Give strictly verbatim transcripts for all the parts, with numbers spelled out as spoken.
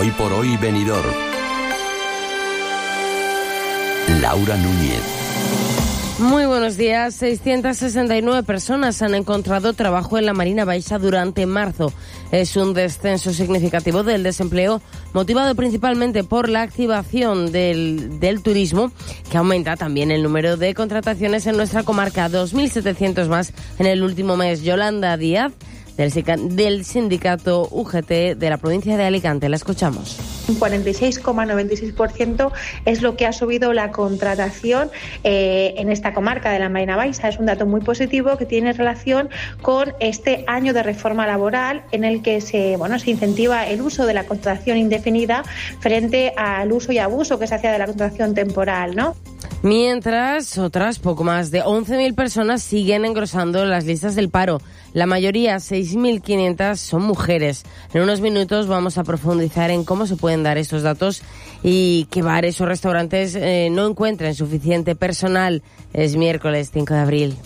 Hoy por hoy Benidorm. Laura Núñez. Muy buenos días. seiscientas sesenta y nueve personas han encontrado trabajo en la Marina Baixa durante marzo. Es un descenso significativo del desempleo, motivado principalmente por la activación del, del turismo, que aumenta también el número de contrataciones en nuestra comarca, dos mil setecientos más en el último mes. Yolanda Díaz, del, del sindicato U G T de la provincia de Alicante. La escuchamos. Un cuarenta y seis coma noventa y seis por ciento es lo que ha subido la contratación eh, en esta comarca de la Marina Baixa. Es un dato muy positivo que tiene relación con este año de reforma laboral en el que se, bueno, se incentiva el uso de la contratación indefinida frente al uso y abuso que se hacía de la contratación temporal, ¿no? Mientras, otras poco más de once mil personas siguen engrosando las listas del paro. La mayoría, seis mil quinientas, son mujeres. En unos minutos vamos a profundizar en cómo se pueden dar estos datos y que bares o restaurantes eh, no encuentren suficiente personal. Es miércoles cinco de abril.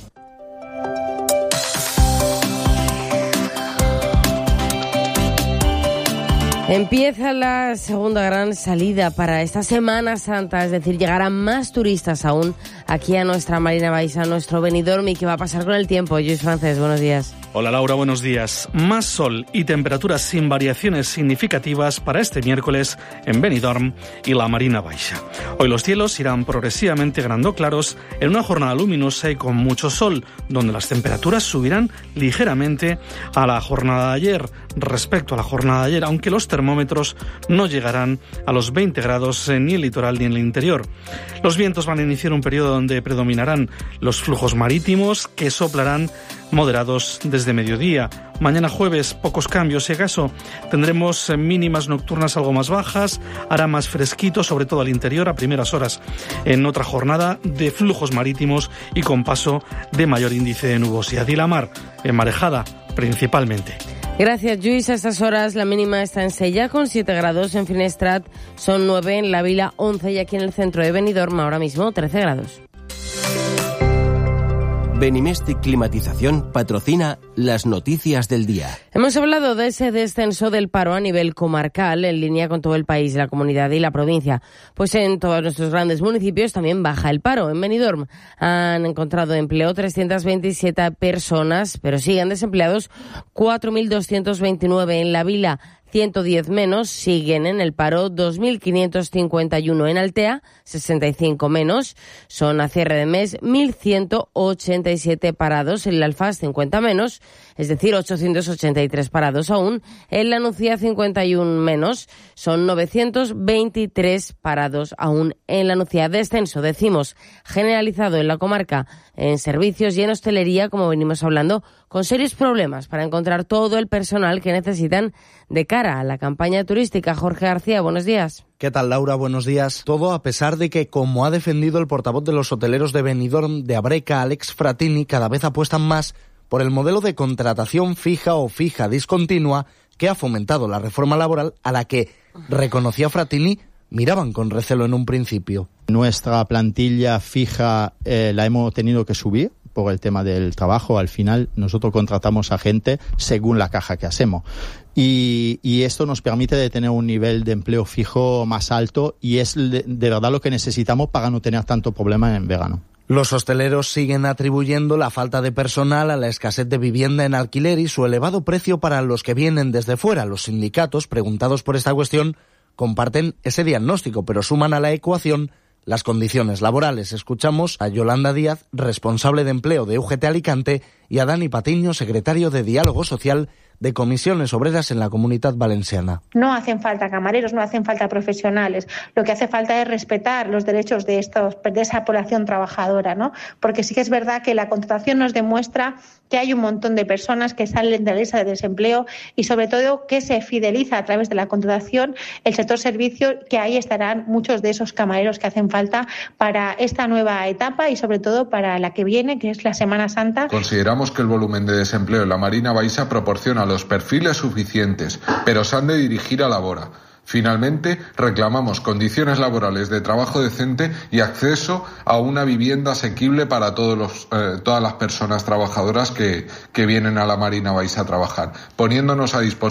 Empieza la segunda gran salida para esta Semana Santa, es decir, llegarán más turistas aún aquí a nuestra Marina Baixa, a nuestro Benidorm. ¿Y qué va a pasar con el tiempo? Luis Francés, buenos días. Hola Laura, buenos días. Más sol y temperaturas sin variaciones significativas para este miércoles en Benidorm y la Marina Baixa. Hoy los cielos irán progresivamente ganando claros en una jornada luminosa y con mucho sol, donde las temperaturas subirán ligeramente a la jornada de ayer. Respecto a la jornada de ayer, aunque los termómetros no llegarán a los veinte grados ni en el litoral ni en el interior. Los vientos van a iniciar un periodo donde predominarán los flujos marítimos que soplarán moderados desde mediodía. Mañana jueves, pocos cambios, si acaso. Tendremos mínimas nocturnas algo más bajas, hará más fresquito, sobre todo al interior, a primeras horas. En otra jornada de flujos marítimos y con paso de mayor índice de nubosidad. Y la mar, enmarejada, principalmente. Gracias, Lluís. A estas horas la mínima está en Sella con siete grados, en Finestrat son nueve, en la Vila once y aquí en el centro de Benidorm ahora mismo trece grados. Benimestic Climatización patrocina las noticias del día. Hemos hablado de ese descenso del paro a nivel comarcal, en línea con todo el país, la comunidad y la provincia. Pues en todos nuestros grandes municipios también baja el paro. En Benidorm han encontrado empleo trescientas veintisiete personas, pero siguen desempleados cuatro mil doscientos veintinueve. En la Vila, ciento diez menos, siguen en el paro dos mil quinientos cincuenta y uno. En Altea, sesenta y cinco menos, son a cierre de mes mil ciento ochenta y siete parados. En la Alfaz, cincuenta menos, es decir, ochocientos ochenta y tres parados aún. En la Nucía, cincuenta y uno menos, son novecientos veintitrés parados aún. En la Nucía, descenso, decimos, generalizado en la comarca, en servicios y en hostelería, como venimos hablando, con serios problemas para encontrar todo el personal que necesitan de cara a la campaña turística. Jorge García, buenos días. ¿Qué tal, Laura? Buenos días. Todo a pesar de que, como ha defendido el portavoz de los hoteleros de Benidorm de Abreca, Alex Fratini, cada vez apuestan más por el modelo de contratación fija o fija discontinua que ha fomentado la reforma laboral, a la que, reconocía Fratini, miraban con recelo en un principio. Nuestra plantilla fija eh, la hemos tenido que subir por el tema del trabajo. Al final nosotros contratamos a gente según la caja que hacemos y, y esto nos permite de tener un nivel de empleo fijo más alto y es de, de verdad lo que necesitamos para no tener tanto problema en verano. Los hosteleros siguen atribuyendo la falta de personal a la escasez de vivienda en alquiler y su elevado precio para los que vienen desde fuera. Los sindicatos, preguntados por esta cuestión, comparten ese diagnóstico, pero suman a la ecuación las condiciones laborales. Escuchamos a Yolanda Díaz, responsable de empleo de U G T Alicante, y a Dani Patiño, secretario de Diálogo Social de Comisiones Obreras en la Comunitat Valenciana. No hacen falta camareros, no hacen falta profesionales. Lo que hace falta es respetar los derechos de, estos, de esa población trabajadora, ¿no? Porque sí que es verdad que la contratación nos demuestra que hay un montón de personas que salen de la lista de desempleo y sobre todo que se fideliza a través de la contratación el sector servicio, que ahí estarán muchos de esos camareros que hacen falta para esta nueva etapa y sobre todo para la que viene, que es la Semana Santa. Consideramos que el volumen de desempleo en la Marina Baixa proporciona los perfiles suficientes, pero se han de dirigir a la labora. Finalmente, reclamamos condiciones laborales de trabajo decente y acceso a una vivienda asequible para todos los, eh, todas las personas trabajadoras que, que vienen a la Marina Baixa a trabajar, poniéndonos a disposición